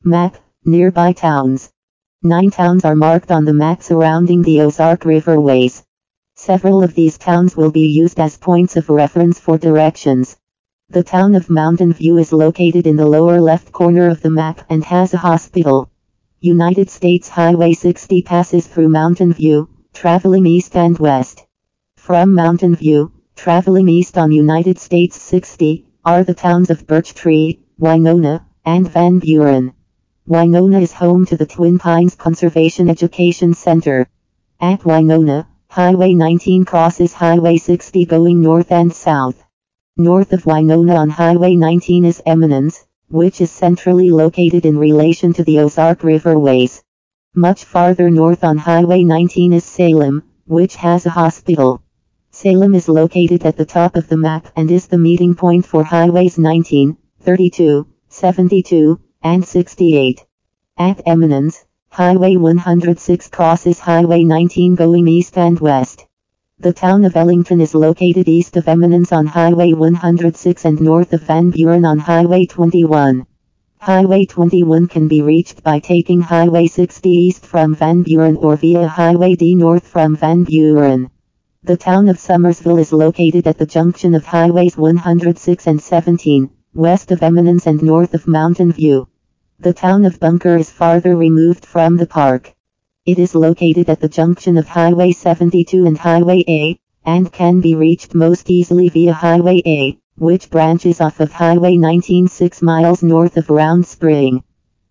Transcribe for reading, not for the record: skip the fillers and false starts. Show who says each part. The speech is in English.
Speaker 1: Map, nearby towns. 9 towns are marked on the map surrounding the Ozark Riverways. Several of these towns will be used as points of reference for directions. The town of Mountain View is located in the lower left corner of the map and has a hospital. United States Highway 60 passes through Mountain View, traveling east and west. From Mountain View, traveling east on United States 60, are the towns of Birch Tree, Winona, and Van Buren. Winona is home to the Twin Pines Conservation Education Center. At Winona, Highway 19 crosses Highway 60 going north and south. North of Winona on Highway 19 is Eminence, which is centrally located in relation to the Ozark Riverways. Much farther north on Highway 19 is Salem, which has a hospital. Salem is located at the top of the map and is the meeting point for Highways 19, 32, 72, and 68. At Eminence, Highway 106 crosses Highway 19 going east and west. The town of Ellington is located east of Eminence on Highway 106 and north of Van Buren on Highway 21. Highway 21 can be reached by taking Highway 60 east from Van Buren or via Highway D north from Van Buren. The town of Summersville is located at the junction of Highways 106 and 17, west of Eminence and north of Mountain View. The town of Bunker is farther removed from the park. It is located at the junction of Highway 72 and Highway A, and can be reached most easily via Highway A, which branches off of Highway 19 6 miles north of Round Spring.